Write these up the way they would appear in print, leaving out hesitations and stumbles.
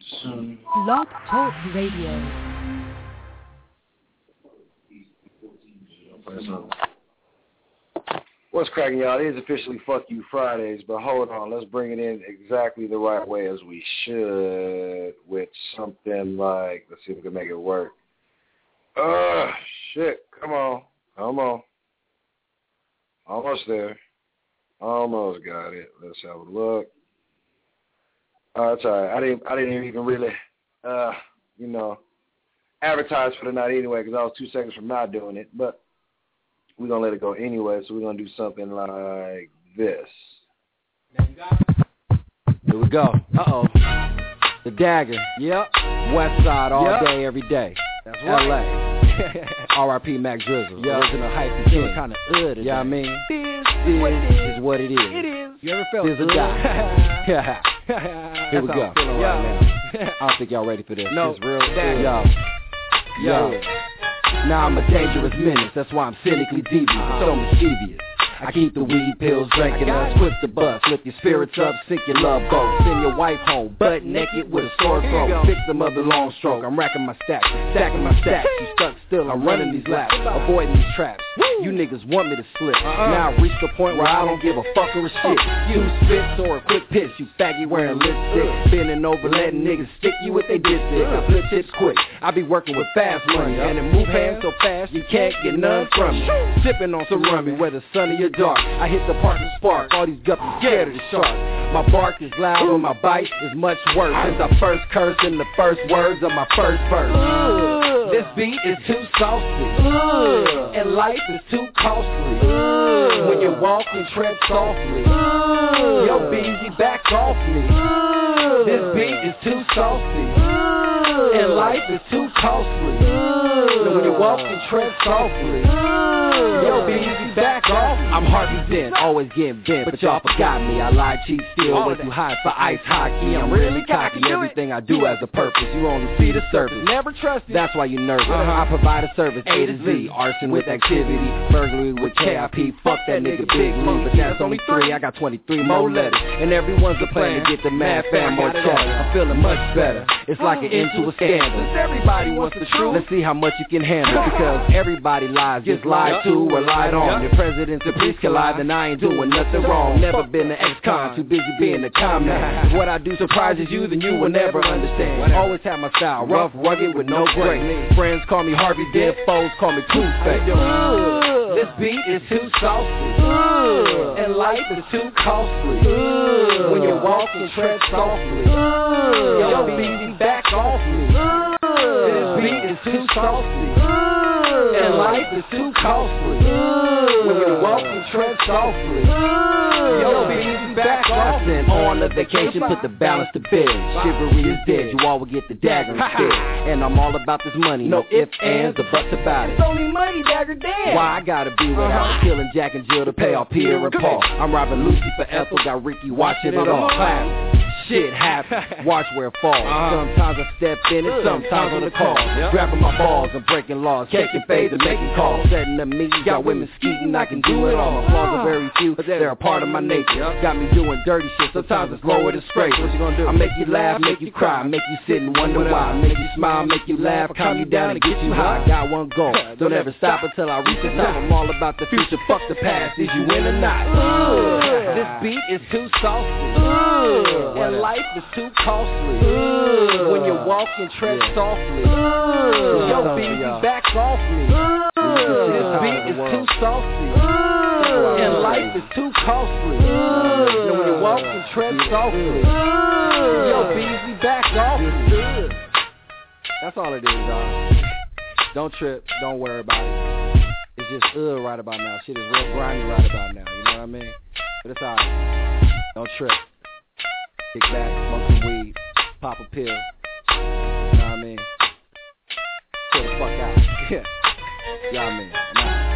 Blog Talk Radio. What's cracking, y'all? It is officially Fuck You Fridays, but hold on. Let's bring it in exactly the right way as we should with something like, let's see if we can make it work. Shit. Come on. Almost there. Almost got it. Let's have a look. It's all right. I didn't even really, advertise for the night anyway because I was 2 seconds from not doing it, but we're going to let it go anyway, so we're going to do something like this. Here we go. Uh-oh. The Dagger. Yep. West Side all day, every day. That's right. L.A. R.I.P. Mac Drizzle. Yep. Original hype feeling kind of today. Yeah, I mean, this is what it is. It is. You ever felt this or die? Here we go. Right now. I don't think y'all ready for this. No. It's real. Yo. Now I'm a dangerous menace, that's why I'm cynically devious, so mischievous. I keep the weed pills drinking us, flip the bus, lift your spirits up, sink your love boat, send your wife home, butt naked with a sore throat, victim of the long stroke. I'm racking my stacks, stacking my stacks, you stuck still, I'm running these laps, avoiding these traps. You niggas want me to slip. Now I've reached the point where I don't give a fuck or a shit. You spits or a quick piss, you faggy wearing lipstick, bending over letting niggas stick you with they dipstick. I flip tips quick, I be working with fast money, and it move hands so fast you can't get none from me. Sipping on some rummy, whether sunny or dark, I hit the park and spark, all these guppies scared of the shark. My bark is loud when my bite is much worse, since I first cursed in the first words of my first verse. This beat is too saucy, and life is too costly. When you walk and tread softly, yo BZ back off me. This beat is too saucy, and life is too costly. When you walk and tread softly, yo BZ back off me. I'm Harvey Dent, always getting bent, but y'all forgot me. I lie, cheat, steal, way too high for ice hockey. I'm really cocky, everything I do has a purpose. You only see the surface, never trust it. That's why you nervous. I provide a service A to Z, arson with activity, burglary with KIP. Fuck that nigga Big Lee, but that's only 3. I got 23 more letters, and everyone's a plan to get the mad fam more cheddar. I'm feeling much better. It's like an end to a scandal. Everybody wants the truth. Let's see how much you can handle, because everybody lies, just lied to or lied on. Your presidents and priests can lie, then I ain't doing nothing wrong. Never been an ex-con, too busy being a con man. If what I do surprises you, then you will never understand. Always have my style, rough, rugged, with no grace. Friends call me Harvey Dent, foes call me Two-Face. This beat is too saucy, and life is too costly. When you walk and tread softly, yo BZ back off me. This beat is too saucy, and life is too costly. When you walk and tread softly, yo BZ back off me. On a vacation, put the balance to bed. Chivalry is dead, you all will get the dagger instead. And I'm all about this money, no ifs, ands, or buts about it. It's only money, Dagger dead. Why I gotta be with her, killing Jack and Jill to pay off Pierre and Paul. I'm robbing Lucy for Ethel, got Ricky watching it all. Class. Shit happens, watch where it falls. Sometimes I step in it, sometimes on the call. Grabbing my balls and breaking laws, taking fades and making calls. Setting up me, got women skeeting, I can do it all. My flaws are very few, but they're a part of my nature. Got me doing dirty shit, sometimes it's lower to scrape. What you gonna do? I make you laugh, make you cry, make you sit and wonder why. Make you smile, make you laugh, calm you down and get you high. Got one goal, don't ever stop until I reach the top. I'm all about the future, fuck the past, is you win or not? This beat is too saucy, and life is too costly. When you walk and tread softly, yo BZ back off me. This beat is too saucy, and life is too costly. When you walk and tread softly, yo BZ back off me. That's all it is, dog. Don't trip, don't worry about it. It's just right about now. Shit is real grimy right about now, you know what I mean? But it's alright. Don't trip. Kick back, smoke some weed, pop a pill. You know what I mean? Chill the fuck out. Yeah. You know what I mean? Nah.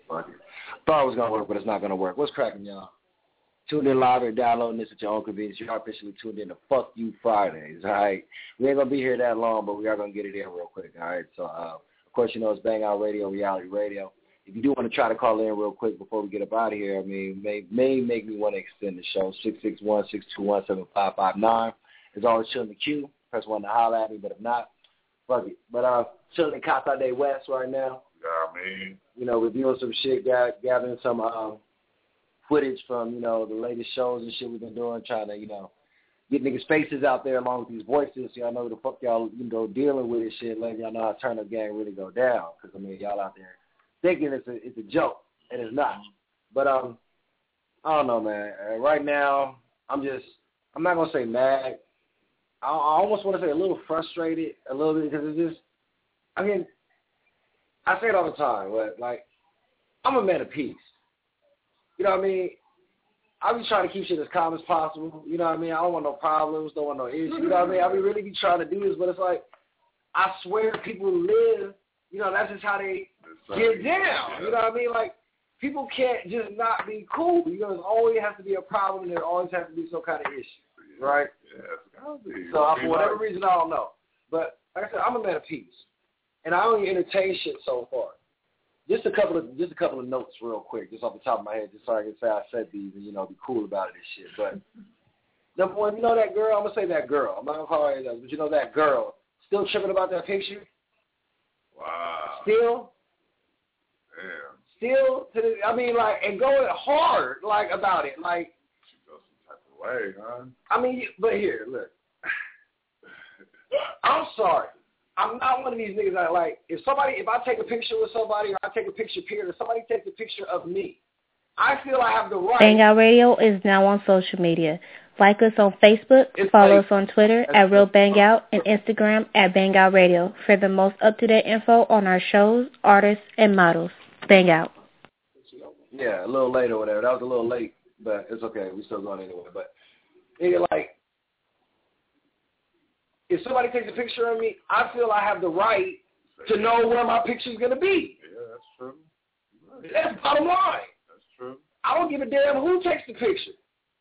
Fuck it. Thought it was going to work, but it's not going to work. What's cracking, y'all? Tune in live and downloading this at your own convenience. You are officially tuned in to Fuck You Fridays, all right? We ain't going to be here that long, but we are going to get it in real quick, all right? So, of course, you know it's Bang Out Radio, Reality Radio. If you do want to try to call in real quick before we get up out of here, I mean, may make me want to extend the show, 661-621-7559. As always, chill in the queue. Press 1 to holler at me, but if not, fuck it. But chilling in Casa de West right now. Yeah, man. You know, reviewing some shit, gathering some footage from, you know, the latest shows and shit we've been doing, trying to, you know, get niggas' faces out there along with these voices so y'all know who the fuck y'all, you know, dealing with this shit, letting y'all know how Turn Up Gang really go down. Because, I mean, y'all out there thinking it's a joke, and it's not. But, I don't know, man. Right now, I'm not going to say mad. I almost want to say a little frustrated, a little bit, because it's just, I mean, I say it all the time, but, like, I'm a man of peace. You know what I mean? I be trying to keep shit as calm as possible. You know what I mean? I don't want no problems, don't want no issues. You know what I mean? I be really be trying to do this, but it's like, I swear people live, you know, that's just how they get down. You know what I mean? Like, people can't just not be cool. You know, there always has to be a problem, and there always has to be some kind of issue, right? Yeah, so for whatever reason, I don't know. But like I said, I'm a man of peace, and I only entertain shit so far. Just a couple of notes real quick, just off the top of my head, just so I can say I said these and, you know, be cool about it and shit. But number one, you know that girl, I'm going to say that girl. I'm not going to call her anything, but you know that girl. Still tripping about that picture? Wow. Still? Damn. Still? I mean, like, and going hard, like, about it. Like, she goes some type of way, huh? I mean, but here, look. I'm sorry. I'm not one of these niggas that, like, if I take a picture with somebody or I take a picture, period, or somebody takes a picture of me, I feel I have the right. Bang Out Radio is now on social media. Like us on Facebook, follow us on Twitter at Real Bang Out, and Instagram at Bang Out Radio for the most up-to-date info on our shows, artists, and models. Bang Out. Yeah, a little late or whatever. That was a little late, but it's okay. We still going anyway. But, nigga, like, if somebody takes a picture of me, I feel I have the right to know where my picture is going to be. Yeah, that's true. Right. That's bottom line. That's true. I don't give a damn who takes the picture.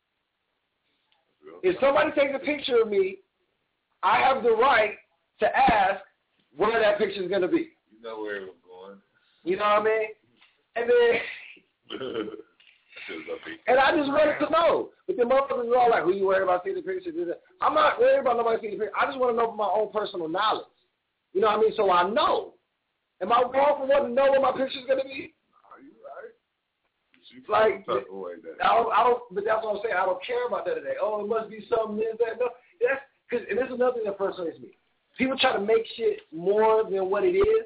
If somebody takes a picture of me, I have the right to ask where that picture is going to be. You know where it was going. You know what I mean? And then... and I just wanted to know. But the motherfuckers are all like, who you worried about seeing the picture? I'm not worried about nobody seeing the picture. I just want to know for my own personal knowledge. You know what I mean? So I know. Am I wrong for wanting to know where my picture's going to be? No, you're right. Like, I don't, but that's what I'm saying. I don't care about that today. Oh, it must be something this, that, no. That's, cause, and this is another thing that frustrates me. People try to make shit more than what it is.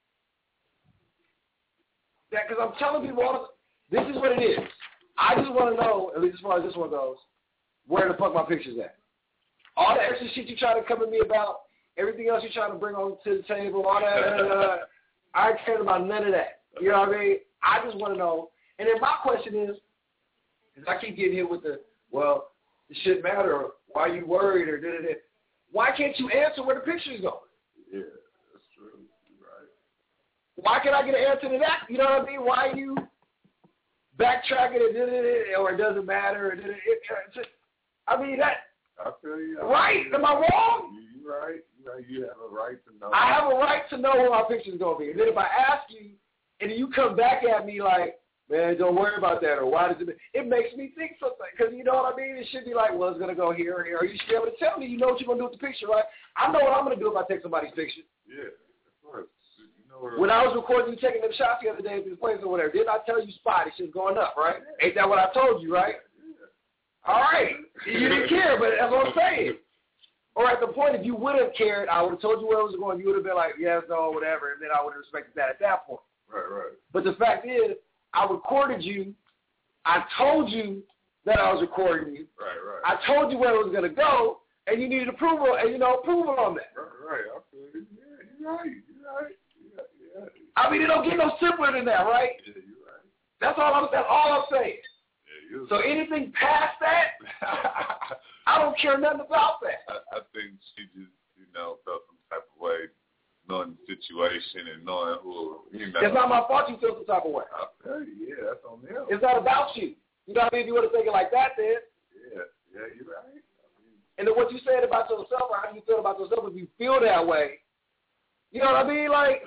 Because I'm telling people all this is what it is. I just want to know, at least as far as this one goes, where the fuck my picture's at. All the extra shit you try to come at me about, everything else you trying to bring on to the table, all that, I ain't caring about none of that. You know what I mean? I just want to know. And then my question is, because I keep getting hit with the, well, it shouldn't matter, or why you worried, or da-da-da. Why can't you answer where the picture's going? Yeah, that's true. You're right. Why can't I get an answer to that? You know what I mean? Why you backtracking it, or it doesn't matter? I mean, that. I feel you. Right? Am I wrong? You're right. You have a right to know. I have a right to know where my picture's going to be. And then if I ask you, and then you come back at me like, man, don't worry about that, or why does it makes me think something. Because you know what I mean? It should be like, well, it's going to go here or here. Or you should be able to tell me, you know what you're going to do with the picture, right? I know what I'm going to do if I take somebody's picture. Yeah, of course. When I was recording you taking them shots the other day at this place or whatever, didn't I tell you spot? It's just going up, right? Ain't that what I told you, right? All right. You didn't care, but that's what I'm saying. Or at the point, if you would have cared, I would have told you where it was going. You would have been like, yes, no, whatever, and then I would have respected that at that point. Right. But the fact is, I recorded you. I told you that I was recording you. Right. I told you where it was going to go, and you needed approval, and, approval on that. Right. I feel you. Yeah, you're right. Yeah. I mean, it don't get no simpler than that, right? Yeah, you're right. That's all I'm saying. Yeah, so anything past that, I don't care nothing about that. I think she just, felt some type of way, knowing the situation and knowing who, you know. It's not my fault you feel some type of way. I'll tell you, yeah, that's on them. It's not about you. You know what I mean? If you want to think it like that, then. Yeah, you're right. And then what you said about yourself, or how you feel about yourself, if you feel that way, you know what I mean? Like,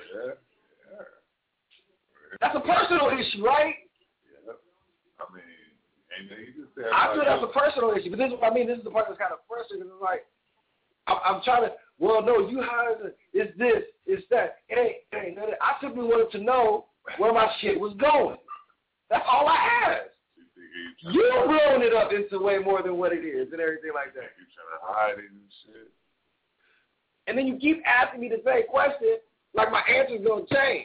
that's a personal issue, right? Yeah. I mean, and you just said I feel that's a personal issue, but this is what I mean. This is the part that's kind of frustrating. It's like, I'm trying to, well, no, you hired, it's this, it's that. It ain't that. I simply wanted to know where my shit was going. That's all I asked. You're blowing it up into way more than what it is and everything like that. You're trying to hide it and shit. And then you keep asking me the same question like my answer's going to change.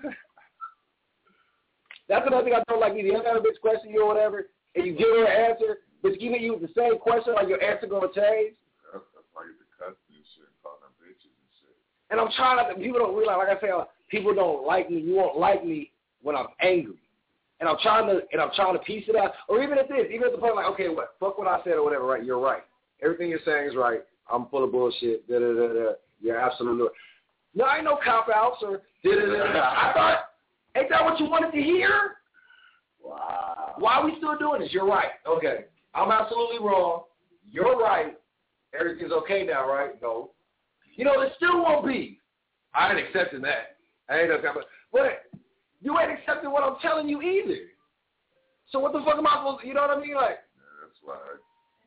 That's another thing I don't like either. You have a bitch question you or whatever, and you give her an answer, but she's giving you the same question like your answer going to change. That's why you get the cussing and shit, calling them bitches and shit. And I'm trying to, people don't realize, like I say, people don't like me. You won't like me when I'm angry. And I'm trying to piece it out. Or even at the point like, okay, what? Fuck what I said or whatever, right? You're right. Everything you're saying is right. I'm full of bullshit. Da-da-da-da. You're absolutely right. No, I ain't no cop-outs or da-da-da-da. I thought, ain't that what you wanted to hear? Wow. Why are we still doing this? You're right. Okay. I'm absolutely wrong. You're right. Everything's okay now, right? No. You know, there still won't be. I ain't accepting that. I ain't accepting. But you ain't accepting what I'm telling you either. So what the fuck am I supposed to, you know what I mean? Like, yeah, that's whack.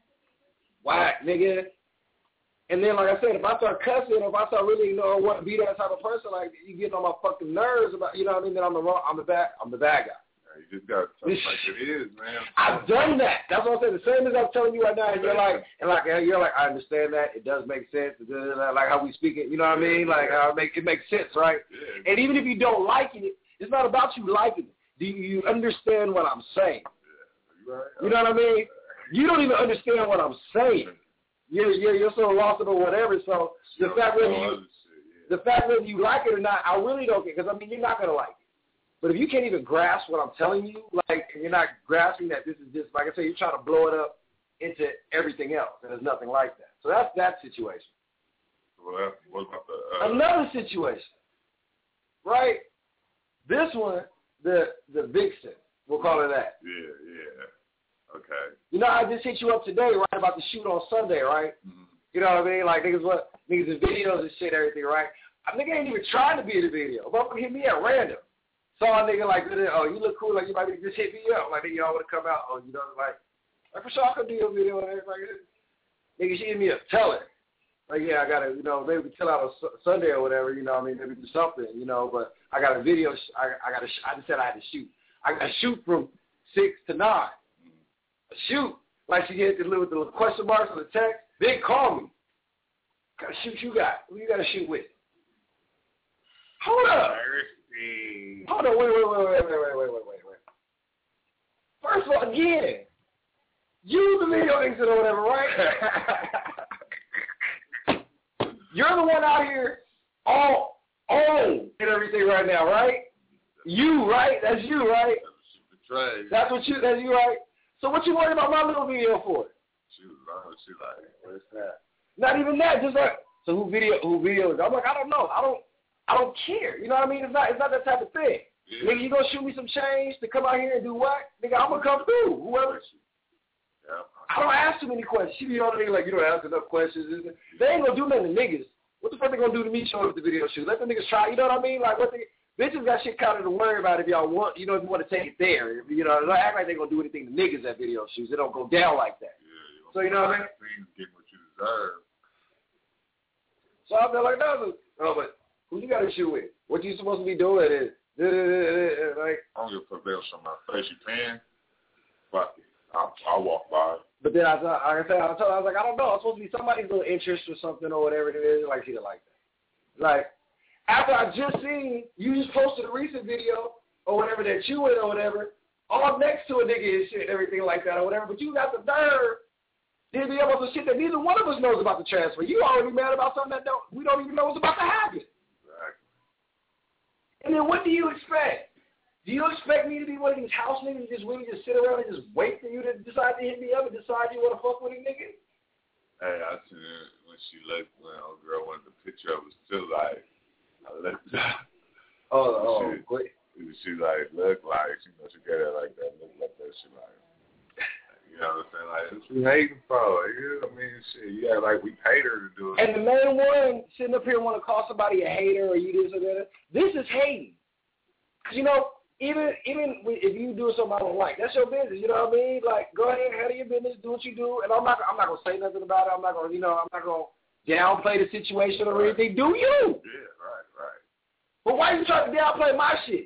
Whack, nigga. And then, like I said, if I start cussing, if I start really, want to be that type of person, like, you getting on my fucking nerves about, you know what I mean, then I'm the bad guy. Yeah, you just got to tell it like it is, man. I've done that. That's what I'm saying. The same as I'm telling you right now, and you're like, I understand that. It does make sense. Like how we speak it, you know what I mean? Like, it makes sense, right? Yeah. And even if you don't like it, it's not about you liking it. Do you understand what I'm saying? Yeah. Right. You know what I mean? You don't even understand what I'm saying. You're so lost in or whatever. So the fact whether you like it or not, I really don't care. Because, I mean, you're not going to like it. But if you can't even grasp what I'm telling you, like, and you're not grasping that this is just, like I say, you're trying to blow it up into everything else, and there's nothing like that. So that's that situation. Well, what about the another situation, right? This one, the vixen, we'll call it that. Yeah. Okay. You know, I just hit you up today, right, about the shoot on Sunday, right? Mm-hmm. You know what I mean? Like, niggas in videos and shit, everything, right? A nigga ain't even trying to be in the video. Motherfucker hit me at random. Saw a nigga like, oh, you look cool, like you might be just hit me up. Like, nigga, y'all want to come out? Oh, you know, like for sure I could do a video and everything like that. Nigga, she hit me up, tell her. Like, yeah, I got to, maybe we chill out on Sunday or whatever, you know what I mean? Maybe do something, but I got a video, I just said I had to shoot. I got to shoot from 6 to 9. Shoot. Like she hit with the little question marks on the text. Then call me. Gotta shoot you got. Who you got to shoot with? Hold up. Hold on. Wait. First of all, again, you the video exit or whatever, right? You're the one out here all on and everything right now, right? You, right? That's you, right? That's you, right? So what you worried about my little video for? She like, what's that? Not even that, just like, so who videos? I'm like, I don't know. I don't care. You know what I mean? It's not that type of thing. Yeah. Nigga, you gonna shoot me some change to come out here and do what? Nigga, I'm gonna come through. Whoever. Yeah. I don't ask too many questions. She be on the nigga like, you don't ask enough questions. They ain't gonna do nothing to niggas. What the fuck they gonna do to me showing up the video shoot? Let the niggas try. You know what I mean? Like, bitches got shit kind of to worry about if y'all want, if you want to take it there. Don't act like they gonna do anything to niggas at video shoots. It don't go down like that. Yeah, so you know what I mean? Things get what you deserve. So I feel like, but who you got to shoot with? What you supposed to be doing is, like. I don't give a fuck on my face. You can, fuck it. I'll walk by. But then I was like, I don't know. It's supposed to be somebody's little interest or something or whatever it is. Like, she didn't like that. Like, after I just seen, you just posted a recent video or whatever that you in or whatever, all next to a nigga and shit and everything like that or whatever, but you got the nerve to be able to shit that neither one of us knows about the transfer. You already mad about something that we don't even know what's about to happen. Exactly. And then what do you expect? Do you expect me to be one of these house niggas just really just sit around and just wait for you to decide to hit me up and decide you want to fuck with a nigga? Hey, I seen it when a girl wanted the picture of it, still like, Quick. She like look like she got it like that, look like that. She like, you know what I'm saying? Like, what you hating for? I mean, shit. Yeah, like we paid her to do it. And the main one sitting up here want to call somebody a hater or you this or that. This is hating. You know, even if you do something I don't like, that's your business. You know what I mean? Like, go ahead, handle your business, do what you do, and I'm not gonna say nothing about it. I'm not gonna downplay the situation or anything. Do you? Yeah, right. But why you trying to downplay my shit?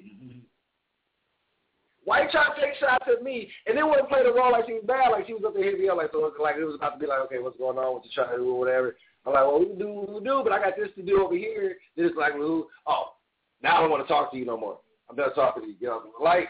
Why you trying to take shots at me and then want to play the role like she was bad, like she was up there hitting me up, like so like it was about to be like, okay, what's going on? What you trying to do or whatever? I'm like, well, we can do what we do, but I got this to do over here. Then it's like, well, now I don't want to talk to you no more. I'm done talking to you. You know, like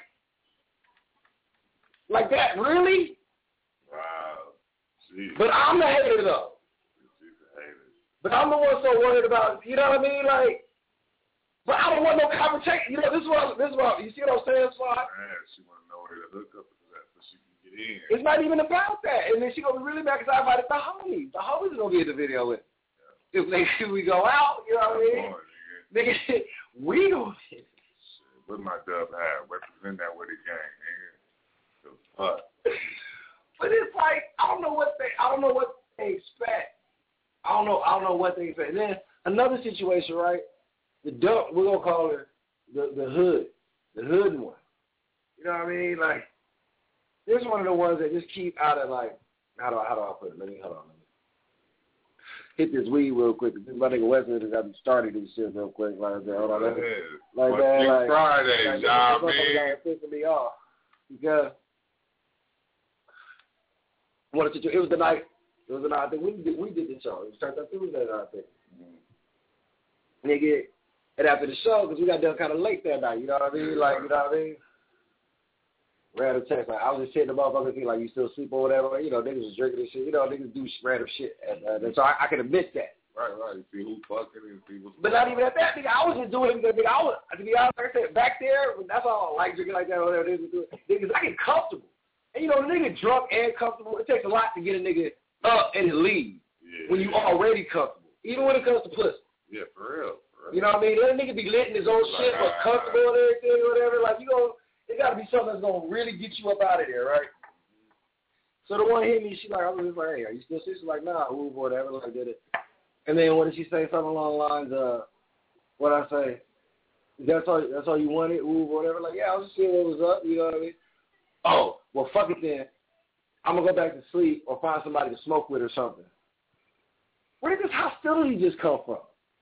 that, really? Wow. Jeez. But I'm the hater though. She's a hater. But I'm the one so worried about, you know what I mean? Like, but I don't want no conversation. You know, this is what you see what I'm saying, Sly? Man, she want to know where to hook up to that so she can get in. It's not even about that. And then she gonna be really mad because I invited the homies. The homies gonna be in the video with. Yeah. If we go out, you know what I mean? Nigga, we gonna be. What my dub have? Represent that with the gang, nigga. The fuck. But it's like I don't know what they expect. I don't know what they expect. And then another situation, right? The dump, we're gonna call her the hood one. You know what I mean? Like this one of the ones that just keep out of like how do I put it? Let me hit this weed real quick. My nigga Wesley has gotten started this shit real quick. Like that. Hold on, like that. Like Friday, y'all, man. Pissing me off because it was the night. I think we did the show. It was turned up Tuesday night, I think. Nigga, and after the show, because we got done kind of late that night. You know what I mean? Like, you know what I mean? Random text. Like, I was just sitting the motherfucker thing, like, you still sleep or whatever. Like, you know, niggas was drinking and shit. You know, niggas do random shit. And so I can admit that. Right. You see who fucking and see what's But not even at that, nigga. I was just doing it because, nigga, to be honest, like I said, back there, that's all I like drinking like that or whatever. Niggas, I get comfortable. And, you know, the nigga drunk and comfortable, it takes a lot to get a nigga up and leave when you already comfortable. Even when it comes to pussy. Yeah, for real. You know what I mean? That nigga be lit in his own shit, but comfortable and everything or whatever. Like, it got to be something that's going to really get you up out of there, right? So the one hit me, she like, I was just like, hey, are you still sick? She's like, nah, move or whatever. Like, did it. And then what did she say? Something along the lines of, what I say? That's all you wanted? Move or whatever. Like, yeah, I was just seeing what was up. You know what I mean? Oh, well, fuck it then. I'm going to go back to sleep or find somebody to smoke with or something. Where did this hostility just come from?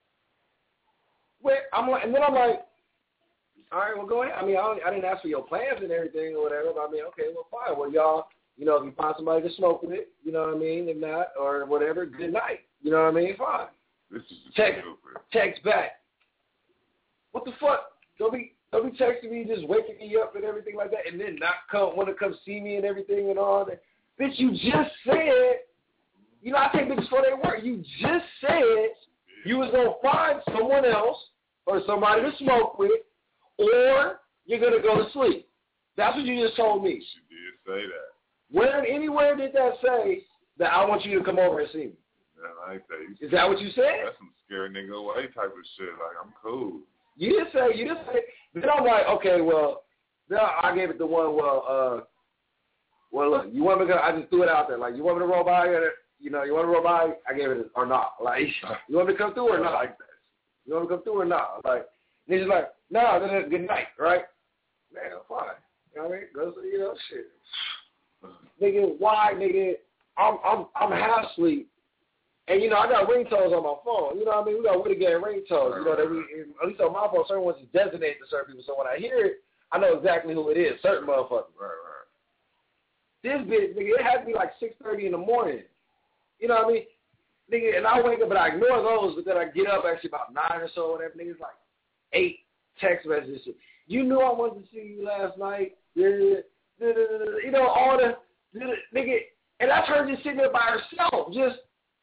And then I'm like, all right, well, go ahead. I mean, I didn't ask for your plans and everything or whatever, but I mean, okay, well, fine. Well, y'all, you know, if you find somebody to smoke with it, you know what I mean? If not, or whatever, good night. You know what I mean? Fine. This is text back. What the fuck? Don't be texting me, just waking me up and everything like that, and then not want to come see me and everything and all that. Bitch, you just said, you know, I take bitches for their word. You just said you was going to find someone else or somebody to smoke with, or you're going to go to sleep. That's what you just told me. She did say that. Where, anywhere did that say that I want you to come over and see me? Yeah, I like that. Is that what you said? That's some scary nigga away type of shit. Like, I'm cool. You didn't say. Then I'm like, okay, well, then I gave it the one, well, look, you want me to go, I just threw it out there. Like, you want me to roll by? You know, you want to roll by? I gave it or not. Like, you want me to come through or not? Like that. You want me to come through or not? Like, and he's like, no, then good night, right? Man, fine. You know what I mean? Go, you know, shit. Nigga, why, nigga? I'm half asleep. And, you know, I got ringtones on my phone. You know what I mean? We got Woody Gang ringtones. You know, that we, at least on my phone, certain ones is designated to certain people. So when I hear it, I know exactly who it is, certain motherfuckers. Right. This bitch, nigga, it has to be like 6:30 in the morning. You know what I mean? Nigga, and I wake up and I ignore those, but then I get up actually about 9 or so, whatever. Nigga's like 8 text messages. You knew I wanted to see you last night. You know, all the, nigga, and that's her just sitting there by herself, just,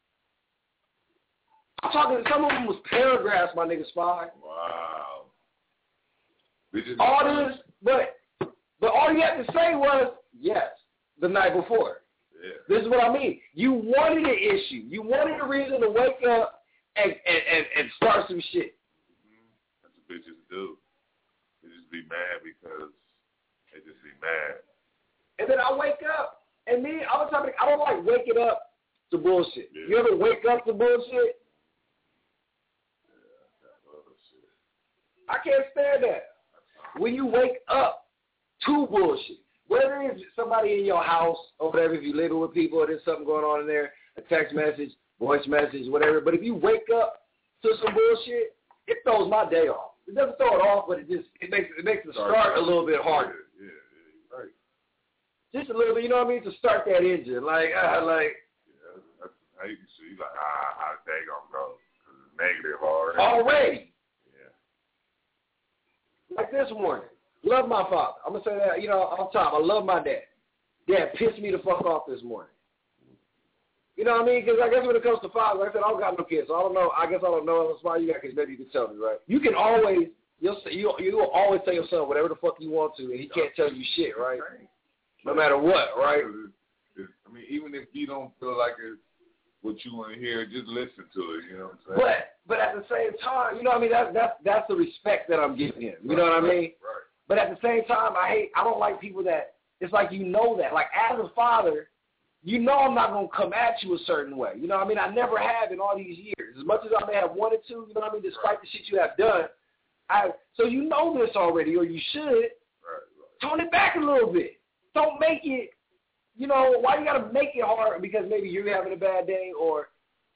I'm talking, some of them was paragraphs, my nigga Spy. Wow. All this, but all you had to say was, yes, the night before. Yeah. This is what I mean. You wanted an issue. You wanted a reason to wake up and start some shit. bitches do. They just be mad because they just be mad. And then I wake up, and I don't like waking up to bullshit. Yeah. You ever wake up to bullshit? Yeah, I can't stand that. When you wake up to bullshit, whether it's somebody in your house or whatever, if you're living with people or there's something going on in there, a text message, voice message, whatever. But if you wake up to some bullshit, it throws my day off. It doesn't throw it off, but it makes the start a little bit harder. Yeah, right. Just a little bit, you know what I mean, to start that engine. Yeah, that's how you can see, like, how the day gonna go. Because it's negative already. Yeah. Like this morning. Love my father. I'm going to say that, off top. I love my dad. Dad pissed me the fuck off this morning. You know what I mean? Because I guess when it comes to fathers, like I said, I don't got no kids, so I don't know. I guess I don't know how smart you got, because maybe you can tell me, right? You can always, you'll always tell your son whatever the fuck you want to, and he can't tell you shit, right? No matter what, right? I mean, even if you don't feel like it's what you want to hear, just listen to it, you know what I'm saying? But at the same time, you know what I mean? That's the respect that I'm giving him. You know what I mean? Right. But at the same time, I don't like people that, it's like that. Like, as a father, I'm not going to come at you a certain way. You know what I mean? I never have in all these years. As much as I may have wanted to, you know what I mean, despite the shit you have done. So you know this already, or you should. Right. Tone it back a little bit. Don't make it, why you got to make it hard because maybe you're having a bad day or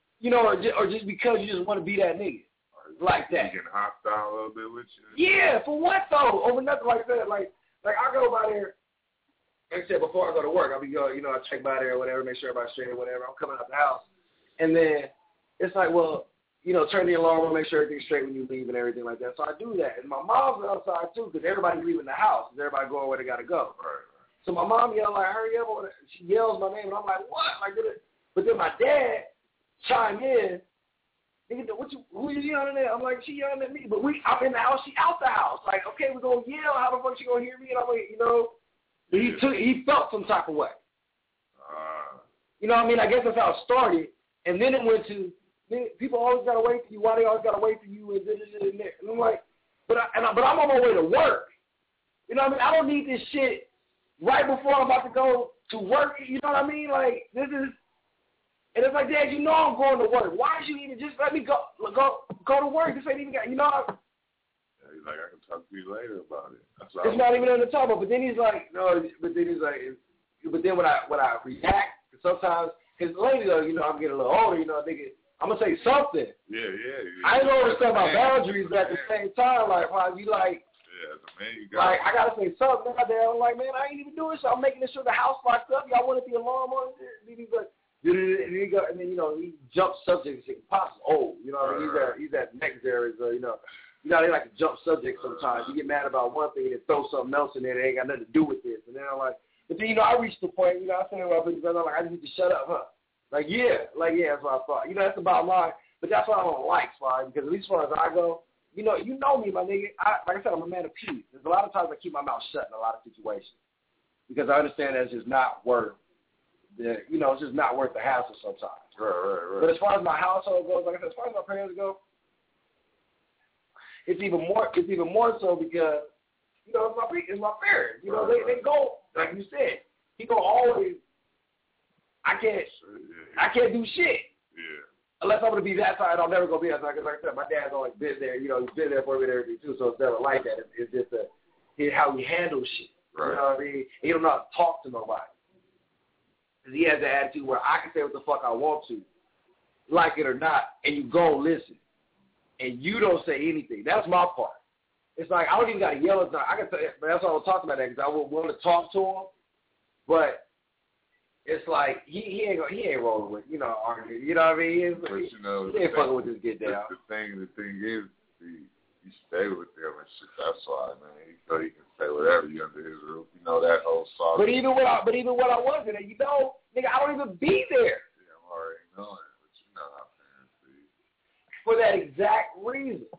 just because you just want to be that nigga. Like that. You getting hostile a little bit with you? Yeah, for what though? Over nothing like that. Like I go by there, like I said, before I go to work, I'll be going, I check by there or whatever, make sure everybody's straight or whatever. I'm coming out the house. And then it's like, well, turn the alarm on, make sure everything's straight when you leave and everything like that. So I do that. And my mom's outside too, because everybody's leaving the house. Everybody going where they got to go. Right. So my mom yelled like, hurry up. She yells my name, and I'm like, what? But then my dad chimed in. Nigga, who you yelling at? I'm like, she yelling at me. But I'm in the house, she out the house. Like, okay, we're going to yell. How the fuck she going to hear me? And I'm like, he felt some type of way. You know what I mean? I guess that's how it started. And then it went to, people always got to wait for you. Why they always got to wait for you? And I'm like, but I'm on my way to work. You know what I mean? I don't need this shit right before I'm about to go to work. You know what I mean? Like, this is, and it's like, Dad, I'm going to work. Why did you even just let me go to work? This ain't even got, Yeah, he's like, I can talk to you later about it. It's not even on the top of it. But then he's like, no, but then when I react, sometimes, because lately, I'm getting a little older, thinking, I'm going to say something. Yeah. I ain't going to understand my boundaries, but at the same time, like, why you like, yeah, man, you got I gotta say something out there. I'm like, man, I ain't even doing so. I'm making sure the house locked up. Y'all wanted the alarm on? He's like, and then he jumps subjects. Pops old, you know what I mean? He's that next era, they like to jump subjects sometimes. You get mad about one thing and throw something else in there that ain't got nothing to do with this. And then I'm like, but then I reached the point, I said, well, I'm like, I just need to shut up, huh? Like yeah, that's what I thought. That's about mine. But that's what I don't like, Spy, because at least as far as I go. You know me, my nigga. Like I said, I'm a man of peace. There's a lot of times I keep my mouth shut in a lot of situations because I understand that it's just not worth it's just not worth the hassle sometimes. Right. But as far as my household goes, like I said, as far as my parents go, it's even more so because it's my parents. They go like you said. He go always. I can't do shit. Yeah. Unless I'm going to be that side, I'm never going to be that side. Because like I said, my dad's always been there. He's been there for me and everything, too. So it's never like that. It's just how he handles shit. Right. You know what I mean? He don't know how to talk to nobody. Because he has the attitude where I can say what the fuck I want to, like it or not, and you go listen. And you don't say anything. That's my part. It's like, I don't even got to yell at them. I can say, but that's why I was talking about that, because I would want to talk to him. But it's like he ain't rolling with arguing. You know what I mean? He ain't fucking with this get down. The thing is, you stay with them and shit. That's why, man. So he can say whatever you under his roof. That whole song. But even when I wasn't there, nigga, I don't even be there. Yeah, I'm already knowing it, but you know how parents be. For that exact reason.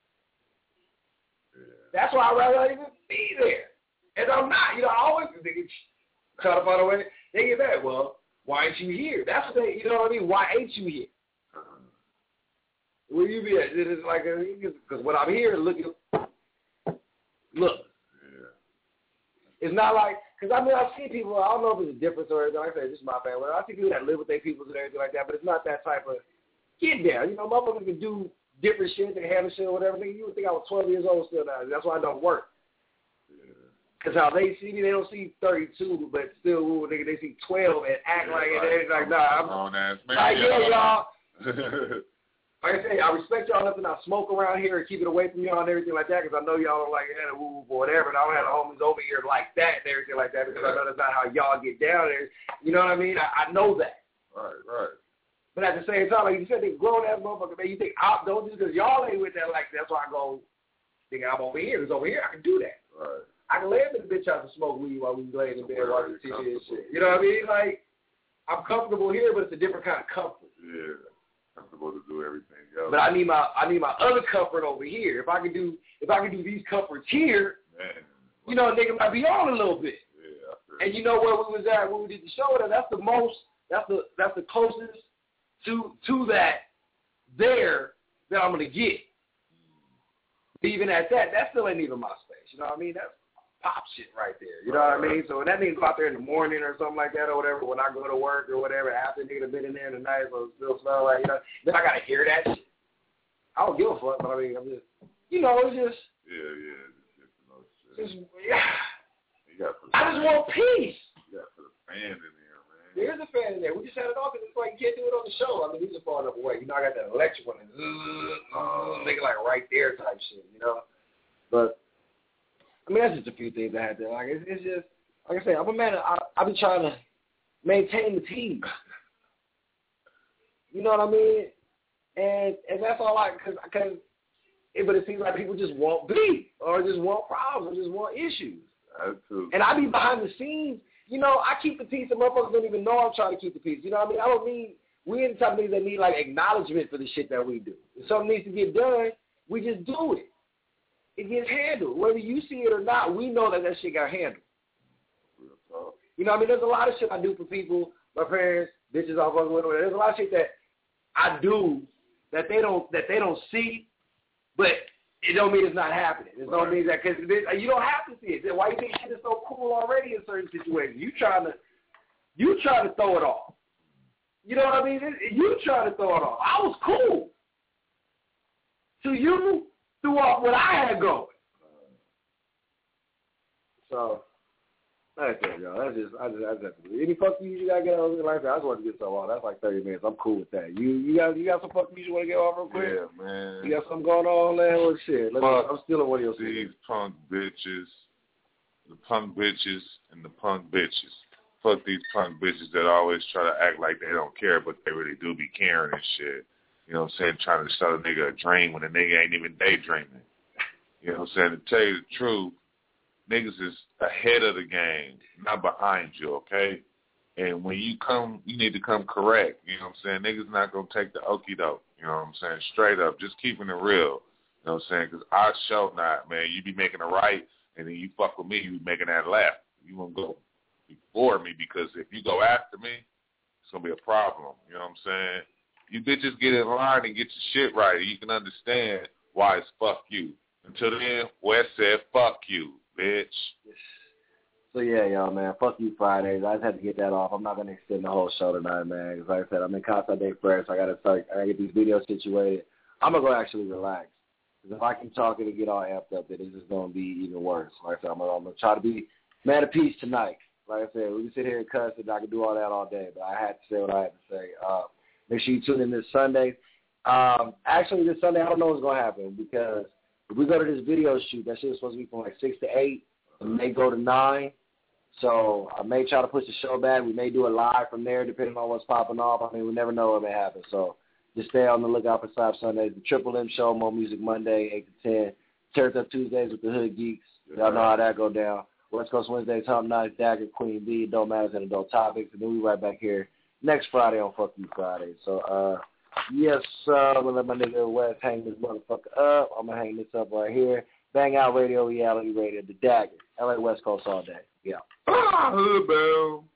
Yeah. That's why I'd rather not even be there. And I'm not. I always think try to find a way. They get mad. Well, why ain't you here? That's what they, what I mean? Why ain't you here? Where you be at? It's like, because when I'm here, look. Yeah. It's not like, because I mean, I see people, I don't know if it's a difference or anything. Like I say, this is my family. I see people that live with their people and everything like that, but it's not that type of get there. You know, motherfuckers can do different shit, they handle shit or whatever. You would think I was 12 years old still now. That's why I don't work. Because how they see me, they don't see 32, but still, ooh, nigga, they see 12 and act like it. They're like, nah, I'm like, yeah, y'all. Like I say, I respect y'all enough to not smoke around here and keep it away from y'all and everything like that, because I know y'all don't like it or whatever, and I don't have the homies over here like that and everything like that, because I know that's not how y'all get down there. You know what I mean? I know that. Right. But at the same time, like you said, they grown-ass motherfucker, man, you think, don't just because y'all ain't with that like that's why I go, nigga, I'm over here, because over here I can do that. Right. I can lay up in the bitch house and smoke weed while we laying in bed watching TV and shit. You know what I mean? Like, I'm comfortable here, but it's a different kind of comfort. Yeah. Comfortable to do everything else. But I need my other comfort over here. If I can do these comforts here, man, you know, nigga might be on a little bit. Yeah. And you know where we was at when we did the show? That's the closest to that there that I'm gonna get. Even at that still ain't even my space. You know what I mean? That's pop shit right there. You know what I mean? So when that nigga go out there in the morning or something like that or whatever, when I go to work or whatever, after nigga been in there tonight, so it still smell like, you know, then I gotta hear that shit. I don't give a fuck, but I mean, I'm just, you know, it's just. Yeah. Just, yeah. You I just want peace. You gotta put a fan in there, man. There's a fan in there. We just had it off because it's like you can't do it on the show. I mean, we just far enough away. You know, I got that electric one and nigga like right there type shit, you know? But I mean, that's just a few things I had to, like, it's just, like I say, I'm a man, I've been trying to maintain the team. You know what I mean? And that's all but it seems like people just want beef, or just want problems, or just want issues. And I be behind the scenes, you know, I keep the peace, and motherfuckers don't even know I'm trying to keep the peace. You know what I mean? I don't mean, we ain't the type of niggas that need, like, acknowledgement for the shit that we do. If something needs to get done, we just do it. It gets handled. Whether you see it or not, we know that shit got handled. You know what I mean? There's a lot of shit I do for people, my parents, bitches I'm fucking with. There's a lot of shit that I do that they don't see, but it don't mean it's not happening. It don't mean that, because you don't have to see it. Why you think shit is so cool already in certain situations? You trying to throw it off. You know what I mean? You trying to throw it off. I was cool. To you, threw off what I had going. So, that's it, y'all. That's any fuck you got to get on like that. I just want to get so on. That's like 30 minutes. I'm cool with that. You got some fuck you want to get off real quick? Yeah, man. You got something going on there? Well, shit. I'm stealing one of your these punk bitches, the punk bitches, and the punk bitches. Fuck these punk bitches that always try to act like they don't care, but they really do be caring and shit. You know what I'm saying? Trying to sell a nigga a dream when a nigga ain't even daydreaming. You know what I'm saying? To tell you the truth, niggas is ahead of the game, not behind you, okay? And when you come, you need to come correct. You know what I'm saying? Niggas not going to take the okie doke. You know what I'm saying? Straight up, just keeping it real. You know what I'm saying? Because I show not, man. You be making a right, and then you fuck with me, you be making that left. You won't go before me, because if you go after me, it's going to be a problem. You know what I'm saying? You bitches get in line and get your shit right, and you can understand why it's fuck you. Until then, West said fuck you, bitch. So yeah, y'all, man, fuck you Fridays. I just had to get that off. I'm not gonna extend the whole show tonight, man. Because like I said, I'm in Casa de Fresh. I gotta get these videos situated. I'm gonna go actually relax. Because if I keep talking and get all amped up, then it's just gonna be even worse. Like I said, I'm gonna try to be man of peace tonight. Like I said, we can sit here and cuss, and I can do all that all day, but I had to say what I had to say. Make sure you tune in this Sunday. Actually, this Sunday, I don't know what's going to happen, because if we go to this video shoot, that shit is supposed to be from like 6 to 8. It may go to 9. So I may try to push the show back. We may do it live from there, depending on what's popping off. I mean, we never know what may happen. So just stay on the lookout for Cyber Sundays. The Triple M Show, More Music Monday, 8 to 10. Turns Up Tuesdays with the Hood Geeks. Y'all know how that go down. West Coast Wednesdays, Hump Nights, Dagger, Queen B, Don't Matters, and Adult Topics. And then we right back here next Friday on Fuck You Friday. So, yes, I'm going to let my nigga West hang this motherfucker up. I'm going to hang this up right here. Bang Out Radio, Reality Radio, The Dagger. LA West Coast all day. Yeah. Hood Bell.